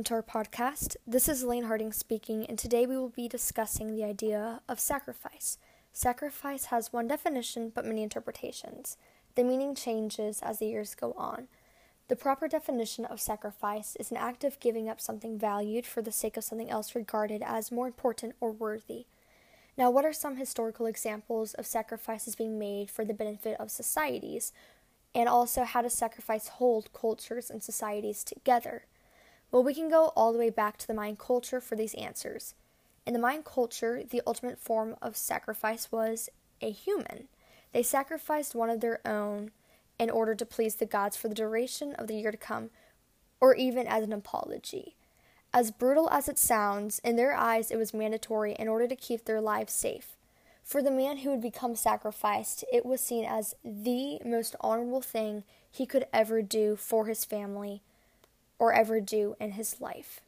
welcome to our podcast. This is Elaine Harding speaking, and today we will be discussing the idea of sacrifice. Sacrifice has one definition, but many interpretations. The meaning changes as the years go on. The proper definition of sacrifice is an act of giving up something valued for the sake of something else regarded as more important or worthy. Now, what are some historical examples of sacrifices being made for the benefit of societies? And also, how does sacrifice hold cultures and societies together? Well, we can go all the way back to the Mayan culture for these answers. In the Mayan culture, the ultimate form of sacrifice was a human. They sacrificed one of their own in order to please the gods for the duration of the year to come, or even as an apology. As brutal as it sounds, in their eyes it was mandatory in order to keep their lives safe. For the man who would become sacrificed, it was seen as the most honorable thing he could ever do for his family or ever do in his life.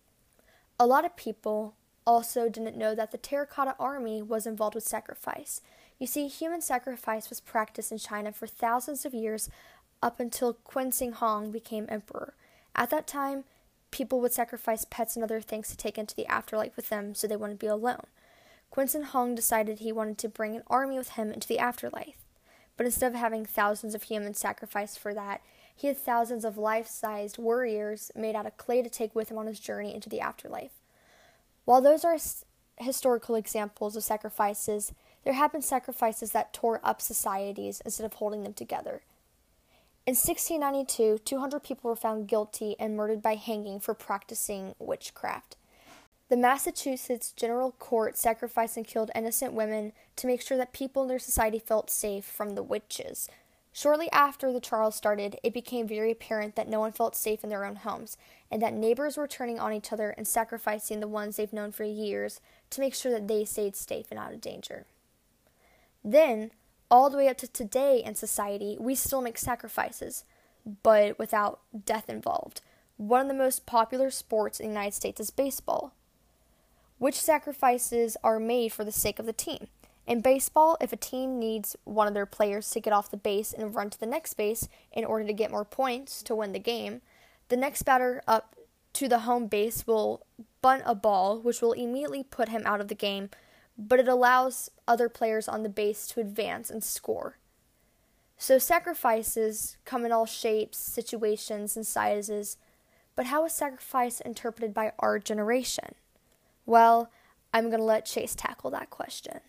A lot of people also didn't know that the Terracotta Army was involved with sacrifice. You see, human sacrifice was practiced in China for thousands of years up until Qin Hong became emperor. At that time, people would sacrifice pets and other things to take into the afterlife with them so they wouldn't be alone. Qin Hong decided he wanted to bring an army with him into the afterlife. But instead of having thousands of humans sacrificed for that, he had thousands of life-sized warriors made out of clay to take with him on his journey into the afterlife. While those are historical examples of sacrifices, there have been sacrifices that tore up societies instead of holding them together. In 1692, 200 people were found guilty and murdered by hanging for practicing witchcraft. The Massachusetts General Court sacrificed and killed innocent women to make sure that people in their society felt safe from the witches. Shortly after the trial started, it became very apparent that no one felt safe in their own homes, and that neighbors were turning on each other and sacrificing the ones they've known for years to make sure that they stayed safe and out of danger. Then, all the way up to today in society, we still make sacrifices, but without death involved. One of the most popular sports in the United States is baseball. Which sacrifices are made for the sake of the team? In baseball, if a team needs one of their players to get off the base and run to the next base in order to get more points to win the game, the next batter up to the home base will bunt a ball, which will immediately put him out of the game, but it allows other players on the base to advance and score. So sacrifices come in all shapes, situations, and sizes, but how is sacrifice interpreted by our generation? Well, I'm going to let Chase tackle that question.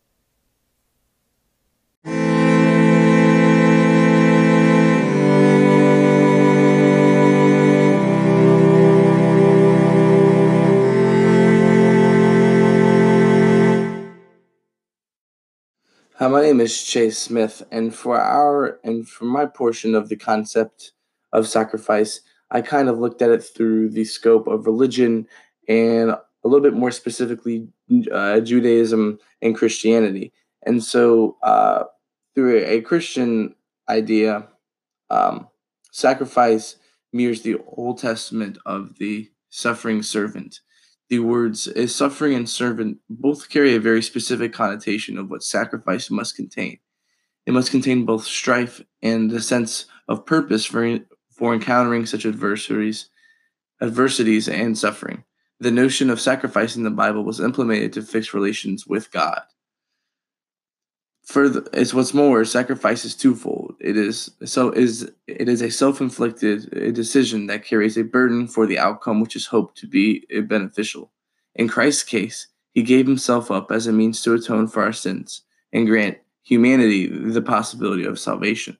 Hi, my name is Chase Smith, and for my portion of the concept of sacrifice, I kind of looked at it through the scope of religion and a little bit more specifically Judaism and Christianity. And so through a Christian idea, sacrifice mirrors the Old Testament of the suffering servant. The words suffering and servant both carry a very specific connotation of what sacrifice must contain. It must contain both strife and a sense of purpose for encountering such adversities and suffering. The notion of sacrifice in the Bible was implemented to fix relations with God. Further, it's what's more, sacrifice is twofold. It is a self-inflicted decision that carries a burden for the outcome which is hoped to be beneficial. In Christ's case, he gave himself up as a means to atone for our sins and grant humanity the possibility of salvation.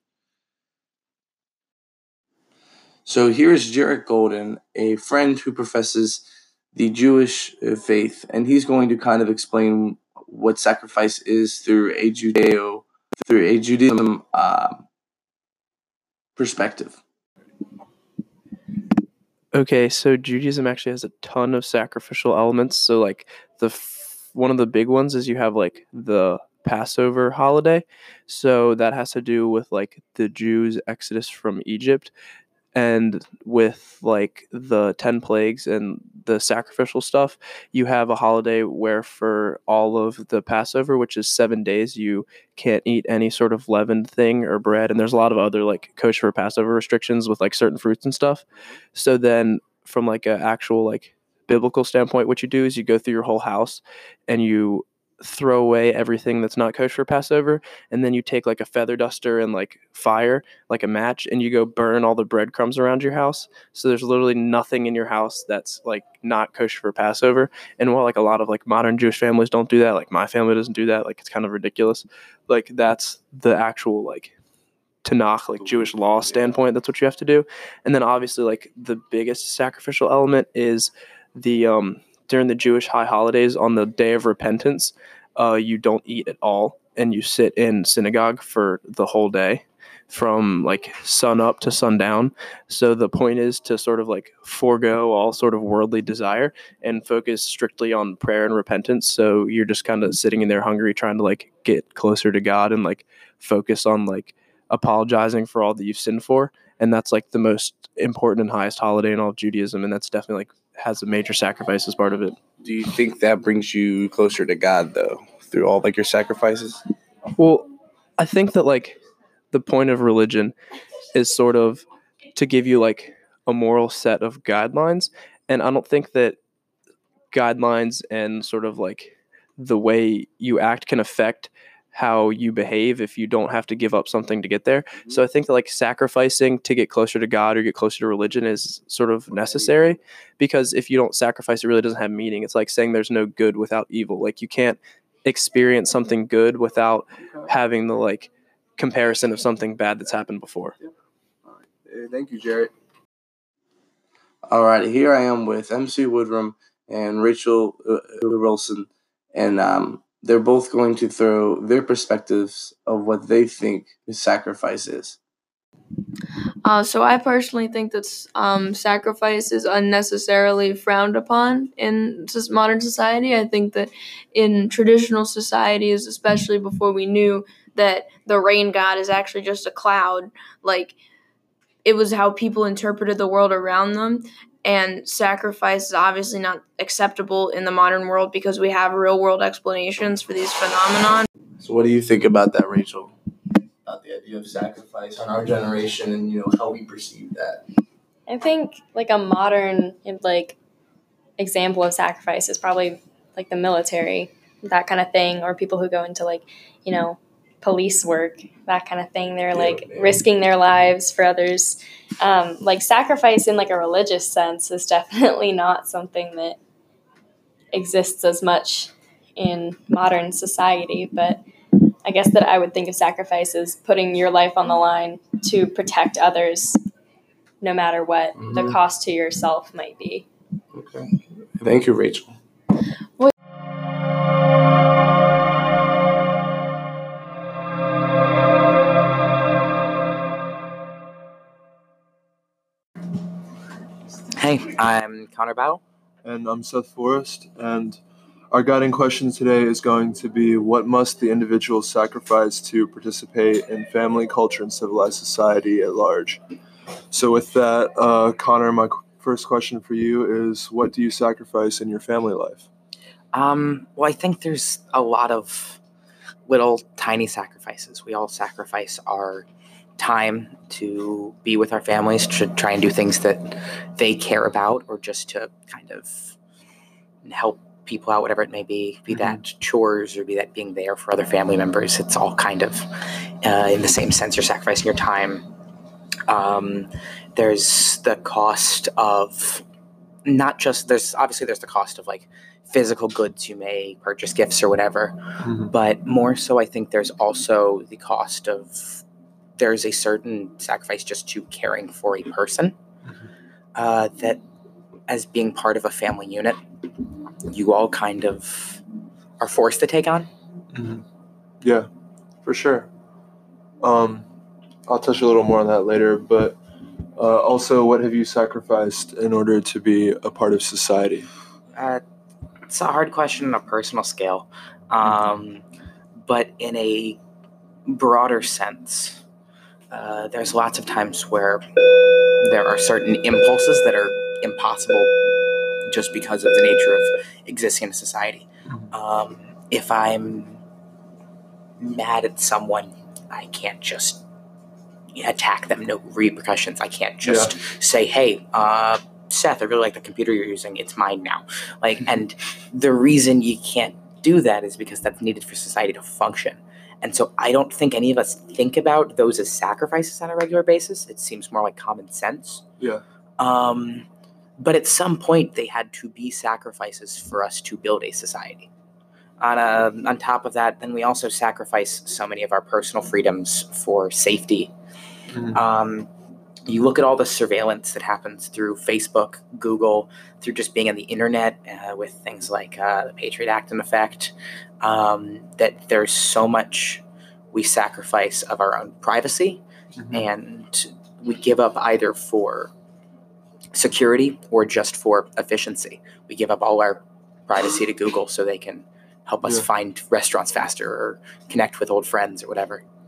So here is Jarrett Golden, a friend who professes the Jewish faith, and he's going to kind of explain what sacrifice is through a Judaism perspective. Okay, so Judaism actually has a ton of sacrificial elements. So like one of the big ones is you have like the Passover holiday. So that has to do with like the Jews' exodus from Egypt. And with like the 10 plagues and the sacrificial stuff, you have a holiday where for all of the Passover, which is 7 days, you can't eat any sort of leavened thing or bread. And there's a lot of other like kosher Passover restrictions with like certain fruits and stuff. So then from like an actual like biblical standpoint, what you do is you go through your whole house and you throw away everything that's not kosher for Passover, and then you take like a feather duster and like fire, like a match, and you go burn all the breadcrumbs around your house. So there's literally nothing in your house that's like not kosher for Passover. And while like a lot of like modern Jewish families don't do that, like my family doesn't do that, like it's kind of ridiculous. Like that's the actual like Tanakh, like Jewish law standpoint, that's what you have to do. And then obviously like the biggest sacrificial element is the during the Jewish high holidays on the day of repentance, you don't eat at all and you sit in synagogue for the whole day from like sun up to sundown. So the point is to sort of like forego all sort of worldly desire and focus strictly on prayer and repentance. So you're just kind of sitting in there hungry, trying to like get closer to God and like focus on like apologizing for all that you've sinned for. And that's like the most important and highest holiday in all of Judaism. And that's definitely like has a major sacrifice as part of it. Do you think that brings you closer to God, though, through all like your sacrifices? Well, I think that like the point of religion is sort of to give you like a moral set of guidelines. And I don't think that guidelines and sort of like the way you act can affect how you behave if you don't have to give up something to get there. So I think that like sacrificing to get closer to God or get closer to religion is sort of necessary, because if you don't sacrifice, it really doesn't have meaning. It's like saying there's no good without evil. Like you can't experience something good without having the like comparison of something bad that's happened before. Thank you, Jarrett. All right, here I am with MC Woodrum and Rachel Wilson, and they're both going to throw their perspectives of what they think sacrifice is. So I personally think that sacrifice is unnecessarily frowned upon in modern society. I think that in traditional societies, especially before we knew that the rain god is actually just a cloud, like it was how people interpreted the world around them. And sacrifice is obviously not acceptable in the modern world because we have real world explanations for these phenomenon. So what do you think about that, Rachel? About the idea of sacrifice on our generation and, you know, how we perceive that? I think like a modern like example of sacrifice is probably like the military, that kind of thing, or people who go into like, you know, police work, that kind of thing. They're like risking their lives for others. Like sacrifice in like a religious sense is definitely not something that exists as much in modern society, but I guess that I would think of sacrifice as putting your life on the line to protect others, no matter what the cost to yourself might be. Okay. Thank you, Rachel. Hey, I'm Connor Battle. And I'm Seth Forrest, and our guiding question today is going to be, what must the individual sacrifice to participate in family, culture, and civilized society at large? So with that, Connor, my first question for you is, what do you sacrifice in your family life? Well, I think there's a lot of little tiny sacrifices. We all sacrifice our time to be with our families, to try and do things that they care about, or just to kind of help people out, whatever it may be that chores or be that being there for other family members. It's all kind of in the same sense. You're sacrificing your time. There's the cost of there's the cost of like physical goods. You may purchase gifts or whatever, but more so I think there's also the cost of, there's a certain sacrifice just to caring for a person that, as being part of a family unit, you all kind of are forced to take on. Yeah, for sure. I'll touch a little more on that later, but also, what have you sacrificed in order to be a part of society? It's a hard question on a personal scale, but in a broader sense, there's lots of times where there are certain impulses that are impossible just because of the nature of existing in a society. If I'm mad at someone, I can't just attack them, no repercussions. I can't just say, hey, Seth, I really like the computer you're using. It's mine now. Like, and the reason you can't do that is because that's needed for society to function. And so I don't think any of us think about those as sacrifices on a regular basis. It seems more like common sense. Yeah. But at some point, they had to be sacrifices for us to build a society. On top of that, then we also sacrifice so many of our personal freedoms for safety. You look at all the surveillance that happens through Facebook, Google, through just being on the internet with things like the Patriot Act in effect, that there's so much we sacrifice of our own privacy, and we give up either for security or just for efficiency. We give up all our privacy to Google so they can help us find restaurants faster or connect with old friends or whatever.